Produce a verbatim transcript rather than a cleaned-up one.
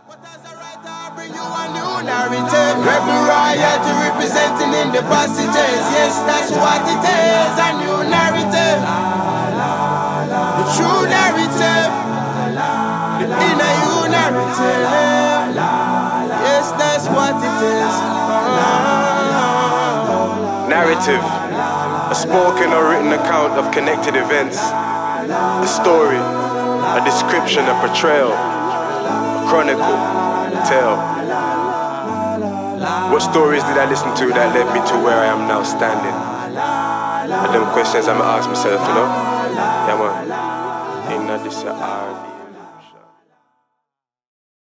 But as a writer, I bring you a new narrative. Rebel royalty representing in the passages. Yes, that's what it is. A new narrative. The true narrative. The inner you narrative. Yes, that's what it is. Narrative. A spoken or written account of connected events. A story. A description, a portrayal. Chronicle, tale. What stories did I listen to that led me to where I am now standing? And them questions I'ma ask myself, you know? Yeah man, ain't not this a R and B.